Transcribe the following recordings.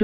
Chương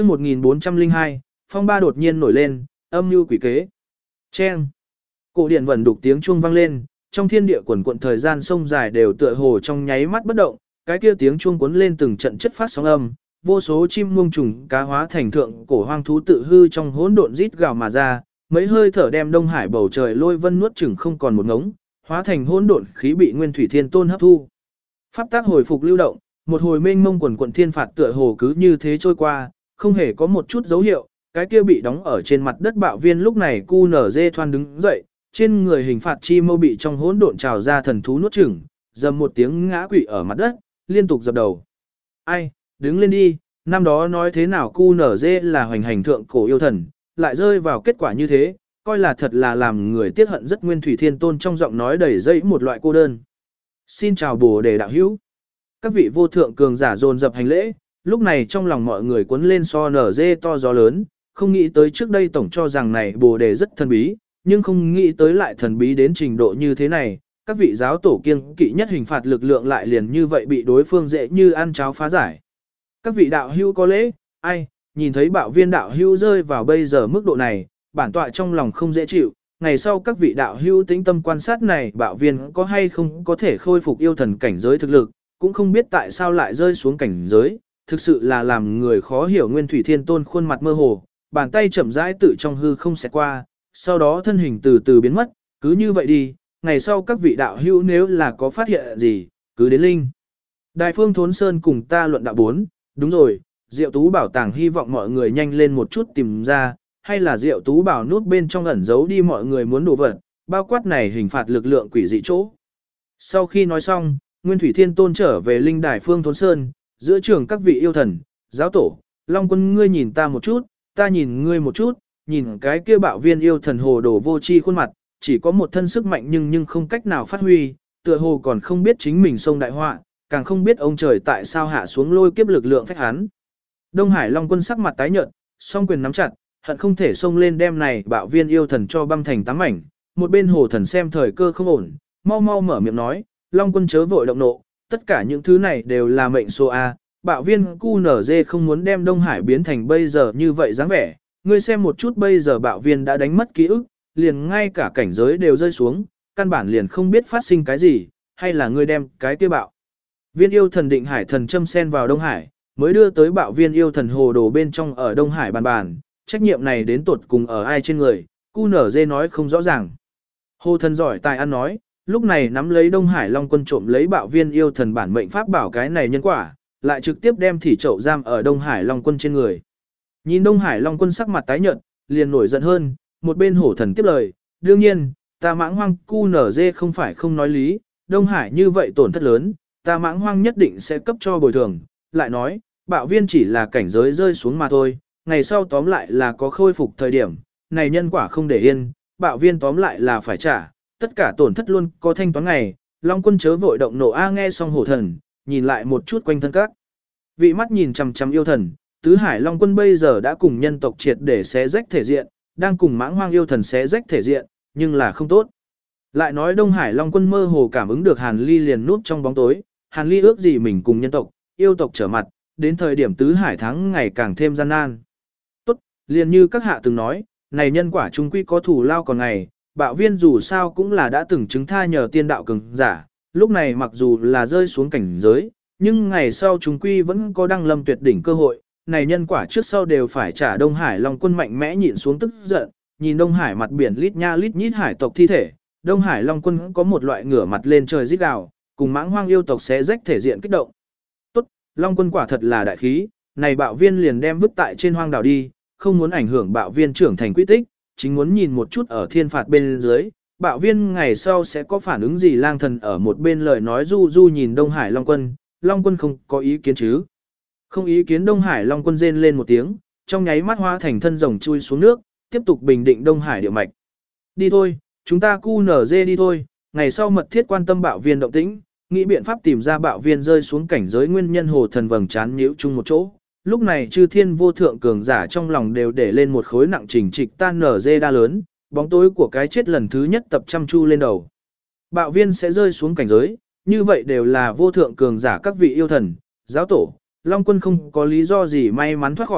1402, phong ba đột nhiên nổi lên, âm mưu quỷ kế. Chen. Cổ điện vẩn đục tiếng chuông vang lên, trong thiên địa quần quần thời gian sông dài đều tựa hồ trong nháy mắt bất động, cái kia tiếng chuông cuốn lên từng trận chất phát sóng âm, vô số chim muông trùng cá hóa thành thượng cổ hoang thú tự hư trong hỗn độn rít gào mà ra, mấy hơi thở đem Đông Hải bầu trời lôi vân nuốt chửng không còn một ngống, hóa thành hỗn độn khí bị Nguyên Thủy Thiên Tôn hấp thu. Pháp tác hồi phục lưu động, một hồi mênh mông quần quần thiên phạt tựa hồ cứ như thế trôi qua, không hề có một chút dấu hiệu, cái kia bị đóng ở trên mặt đất bạo viên lúc này QNZ thoan đứng dậy, trên người hình phạt chi mâu bị trong hỗn độn trào ra thần thú nuốt chửng, dầm một tiếng ngã quỵ ở mặt đất, liên tục dập đầu. Ai, đứng lên đi, năm đó nói thế nào QNZ là hoành hành thượng cổ yêu thần, lại rơi vào kết quả như thế, coi là thật là làm người tiếc hận rất. Nguyên Thủy Thiên Tôn trong giọng nói đầy dẫy một loại cô đơn. Xin chào Bồ Đề đạo hữu. Các vị vô thượng cường giả dồn dập hành lễ, lúc này trong lòng mọi người cuốn lên so nở dê to gió lớn, không nghĩ tới trước đây tổng cho rằng này Bồ Đề rất thần bí, nhưng không nghĩ tới lại thần bí đến trình độ như thế này, các vị giáo tổ kiêng kỵ nhất hình phạt lực lượng lại liền như vậy bị đối phương dễ như ăn cháo phá giải. Các vị đạo hữu có lễ, ai, nhìn thấy bạo viên đạo hữu rơi vào bây giờ mức độ này, bản tọa trong lòng không dễ chịu, ngày sau các vị đạo hữu tĩnh tâm quan sát này bạo viên có hay không có thể khôi phục yêu thần cảnh giới thực lực, cũng không biết tại sao lại rơi xuống cảnh giới, thực sự là làm người khó hiểu. Nguyên Thủy Thiên Tôn khuôn mặt mơ hồ, bàn tay chậm rãi tự trong hư không xẹt qua, sau đó thân hình từ từ biến mất, cứ như vậy đi, ngày sau các vị đạo hữu nếu là có phát hiện gì, cứ đến linh. Đại Phương Thốn Sơn cùng ta luận đạo 4, đúng rồi, Diệu Tú Bảo tàng hy vọng mọi người nhanh lên một chút tìm ra, hay là Diệu Tú Bảo nút bên trong ẩn giấu đi mọi người muốn đồ vật, bao quát này hình phạt lực lượng quỷ dị chỗ. Sau khi nói xong, Nguyên Thủy Thiên Tôn trở về linh đài Phương Thốn Sơn, giữa trường các vị yêu thần, giáo tổ, Long Quân ngươi nhìn ta một chút, ta nhìn ngươi một chút, nhìn cái kia bạo viên yêu thần hồ đồ vô chi khuôn mặt, chỉ có một thân sức mạnh nhưng không cách nào phát huy, tựa hồ còn không biết chính mình sông đại họa, càng không biết ông trời tại sao hạ xuống lôi kiếp lực lượng phách hắn. Đông Hải Long Quân sắc mặt tái nhợt, song quyền nắm chặt, hận không thể xông lên đem này bạo viên yêu thần cho băm thành tám mảnh. Một bên hồ thần xem thời cơ không ổn, mau mau mở miệng nói, Long Quân chớ vội động nộ, tất cả những thứ này đều là mệnh số A, bạo viên QNZ không muốn đem Đông Hải biến thành bây giờ như vậy dáng vẻ, ngươi xem một chút bây giờ bạo viên đã đánh mất ký ức, liền ngay cả cảnh giới đều rơi xuống, căn bản liền không biết phát sinh cái gì, hay là ngươi đem cái kia bạo. Viên yêu thần định hải thần châm sen vào Đông Hải, mới đưa tới bạo viên yêu thần hồ đồ bên trong ở Đông Hải bàn, trách nhiệm này đến tột cùng ở ai trên người, QNZ nói không rõ ràng. Hồ thần giỏi tài ăn nói, lúc này nắm lấy Đông Hải Long Quân trộm lấy bạo viên yêu thần bản mệnh pháp bảo cái này nhân quả, lại trực tiếp đem thỉ chậu giam ở Đông Hải Long Quân trên người. Nhìn Đông Hải Long Quân sắc mặt tái nhợt, liền nổi giận hơn, một bên hổ thần tiếp lời, đương nhiên, ta mãng hoang QNZ không phải không nói lý, Đông Hải như vậy tổn thất lớn, ta mãng hoang nhất định sẽ cấp cho bồi thường, lại nói, bạo viên chỉ là cảnh giới rơi xuống mà thôi, ngày sau tóm lại là có khôi phục thời điểm, này nhân quả không để yên, bạo viên tóm lại là phải trả, tất cả tổn thất luôn có thanh toán ngày, Long Quân chớ vội động nộ a. Nghe xong hổ thần, nhìn lại một chút quanh thân các vị mắt nhìn chằm chằm yêu thần, tứ hải Long Quân bây giờ đã cùng nhân tộc triệt để xé rách thể diện, đang cùng mãng hoang yêu thần xé rách thể diện, nhưng là không tốt. Lại nói Đông Hải Long Quân mơ hồ cảm ứng được Hàn Ly liền núp trong bóng tối, Hàn Ly ước gì mình cùng nhân tộc, yêu tộc trở mặt, đến thời điểm tứ hải thắng ngày càng thêm gian nan. Tốt, liền như các hạ từng nói, này nhân quả trung quy có thủ lao còn ngày, bạo viên dù sao cũng là đã từng chứng tha nhờ tiên đạo cường giả, lúc này mặc dù là rơi xuống cảnh giới, nhưng ngày sau trung quy vẫn có đăng lâm tuyệt đỉnh cơ hội, này nhân quả trước sau đều phải trả. Đông Hải Long Quân mạnh mẽ nhịn xuống tức giận, nhìn Đông Hải mặt biển lít nha lít nhít hải tộc thi thể, Đông Hải Long Quân có một loại ngửa mặt lên trời rít gào, cùng mãng hoang yêu tộc xé rách thể diện kích động. Tốt, Long Quân quả thật là đại khí, này bạo viên liền đem vứt tại trên hoang đảo đi, không muốn ảnh hưởng bạo viên trưởng thành quy tích, chính muốn nhìn một chút ở thiên phạt bên dưới, bạo viên ngày sau sẽ có phản ứng gì. Lang thần ở một bên lời nói du du nhìn Đông Hải Long Quân không có ý kiến chứ. Không ý kiến. Đông Hải Long Quân rên lên một tiếng, trong nháy mắt hóa thành thân rồng chui xuống nước, tiếp tục bình định Đông Hải địa mạch. Đi thôi, chúng ta QNZ đi thôi, ngày sau mật thiết quan tâm bạo viên động tĩnh, nghĩ biện pháp tìm ra bạo viên rơi xuống cảnh giới nguyên nhân. Hồ thần vầng trán nhíu chung một chỗ. Lúc này chư thiên vô thượng cường giả trong lòng đều để lên một khối nặng chỉnh trịch tan nở dê đa lớn, bóng tối của cái chết lần thứ nhất tập chăm chu lên đầu. Bạo viên sẽ rơi xuống cảnh giới, như vậy đều là vô thượng cường giả các vị yêu thần, giáo tổ, Long Quân không có lý do gì may mắn thoát khỏi,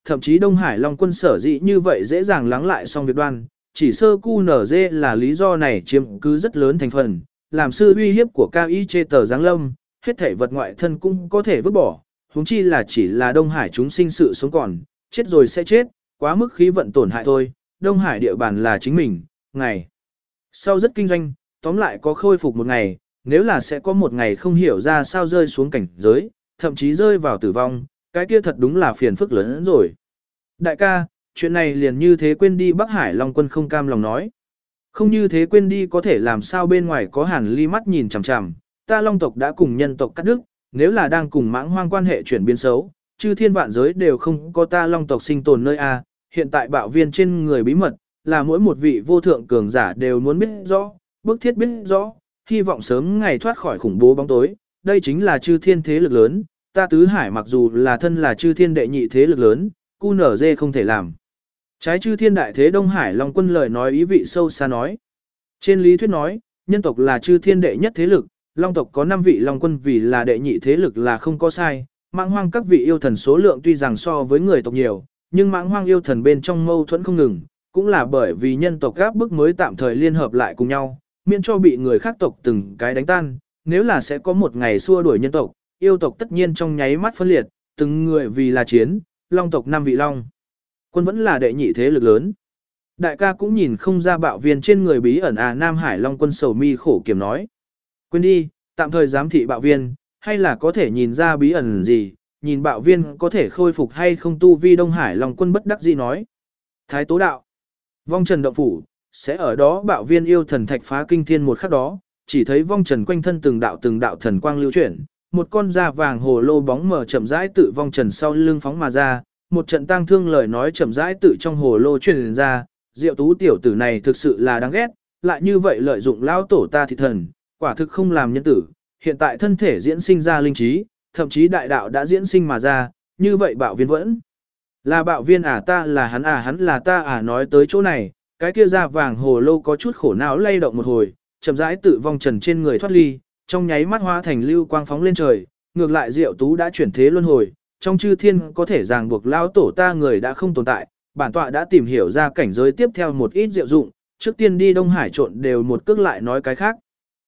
thậm chí Đông Hải Long quân sở dĩ như vậy dễ dàng lắng lại xong việc đoan, chỉ sơ QNZ là lý do này chiếm cứ rất lớn thành phần, làm sự uy hiếp của cao y chê tờ giáng lâm, hết thể vật ngoại thân cũng có thể vứt bỏ, huống chi là chỉ là Đông Hải chúng sinh sự sống còn, chết rồi sẽ chết, quá mức khí vận tổn hại thôi, Đông Hải địa bàn là chính mình, ngày sau rất kinh doanh, tóm lại có khôi phục một ngày, nếu là sẽ có một ngày không hiểu ra sao rơi xuống cảnh giới, thậm chí rơi vào tử vong, cái kia thật đúng là phiền phức lớn hơn rồi. Đại ca, chuyện này liền như thế quên đi Bắc Hải Long quân không cam lòng nói. Không như thế quên đi có thể làm sao bên ngoài có Hàn Ly mắt nhìn chằm chằm, ta Long tộc đã cùng nhân tộc cắt đứt, nếu là đang cùng mãng hoang quan hệ chuyển biến xấu, chư thiên vạn giới đều không có ta Long tộc sinh tồn nơi a. Hiện tại bạo viên trên người bí mật, là mỗi một vị vô thượng cường giả đều muốn biết rõ, bức thiết biết rõ, hy vọng sớm ngày thoát khỏi khủng bố bóng tối, đây chính là chư thiên thế lực lớn, ta Tứ Hải mặc dù là thân là chư thiên đệ nhị thế lực lớn, QNZ không thể làm. Trái chư thiên đại thế Đông Hải Long quân lời nói ý vị sâu xa nói. Trên lý thuyết nói, nhân tộc là chư thiên đệ nhất thế lực, Long tộc có 5 vị Long quân vì là đệ nhị thế lực là không có sai, mãng hoang các vị yêu thần số lượng tuy rằng so với người tộc nhiều, nhưng mãng hoang yêu thần bên trong mâu thuẫn không ngừng, cũng là bởi vì nhân tộc gáp bức mới tạm thời liên hợp lại cùng nhau, miễn cho bị người khác tộc từng cái đánh tan, nếu là sẽ có một ngày xua đuổi nhân tộc, yêu tộc tất nhiên trong nháy mắt phân liệt, từng người vì là chiến, Long tộc 5 vị Long quân vẫn là đệ nhị thế lực lớn. Đại ca cũng nhìn không ra bạo viên trên người bí ẩn Nam Hải Long quân sầu mi khổ kiểm nói. Quên đi, tạm thời giám thị bạo viên, hay là có thể nhìn ra bí ẩn gì, nhìn bạo viên có thể khôi phục hay không tu vi Đông Hải Long quân bất đắc dĩ nói. Thái Tố đạo, vong trần động phủ, sẽ ở đó bạo viên yêu thần thạch phá kinh thiên một khắc đó, chỉ thấy vong trần quanh thân từng đạo thần quang lưu chuyển, một con da vàng hồ lô bóng mờ chậm rãi tự vong trần sau lưng phóng mà ra, một trận tang thương lời nói chậm rãi tự trong hồ lô truyền ra, Diệu Tú tiểu tử này thực sự là đáng ghét, lại như vậy lợi dụng lão tổ ta thị thần, quả thực không làm nhân tử, hiện tại thân thể diễn sinh ra linh trí, thậm chí đại đạo đã diễn sinh mà ra, như vậy bạo viên vẫn là bạo viên ta là hắn là ta nói tới chỗ này, cái kia da vàng hồ lô có chút khổ não lay động một hồi, chậm rãi tự vong trần trên người thoát ly, trong nháy mắt hóa thành lưu quang phóng lên trời, ngược lại Diệu Tú đã chuyển thế luân hồi, trong chư thiên có thể ràng buộc lão tổ ta người đã không tồn tại, bản tọa đã tìm hiểu ra cảnh giới tiếp theo một ít diệu dụng, trước tiên đi Đông Hải trộn đều một cước lại nói cái khác.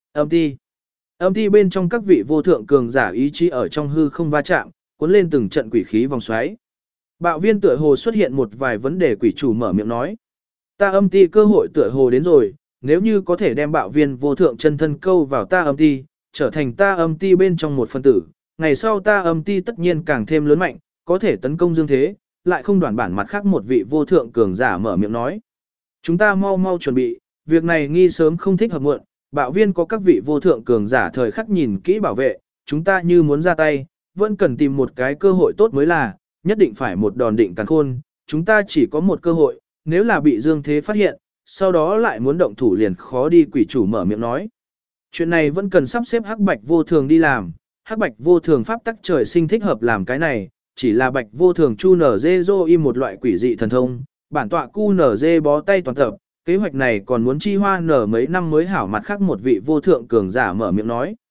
Âm ti bên trong các vị vô thượng cường giả ý chí ở trong hư không va chạm, cuốn lên từng trận quỷ khí vòng xoáy. Bạo viên tựa hồ xuất hiện một vài vấn đề, quỷ chủ mở miệng nói. Ta âm ti cơ hội tựa hồ đến rồi, nếu như có thể đem bạo viên vô thượng chân thân câu vào ta âm ti, trở thành ta âm ti bên trong một phân tử, ngày sau ta âm ti tất nhiên càng thêm lớn mạnh, có thể tấn công dương thế, lại không đoản bản mặt khác một vị vô thượng cường giả mở miệng nói. Chúng ta mau mau chuẩn bị, việc này nghi sớm không thích hợp muộn, bạo viên có các vị vô thượng cường giả thời khắc nhìn kỹ bảo vệ, chúng ta như muốn ra tay, vẫn cần tìm một cái cơ hội tốt mới là, nhất định phải một đòn định càn khôn, chúng ta chỉ có một cơ hội, nếu là bị dương thế phát hiện, sau đó lại muốn động thủ liền khó đi, quỷ chủ mở miệng nói. Chuyện này vẫn cần sắp xếp hắc bạch vô thường đi làm, hắc bạch vô thường pháp tắc trời sinh thích hợp làm cái này, chỉ là bạch vô thường chu nở dê dô im một loại quỷ dị thần thông, bản tọa cu nở dê bó tay toàn tập, kế hoạch này còn muốn chi hoa nở mấy năm mới hảo, mặt khác một vị vô thượng cường giả mở miệng nói.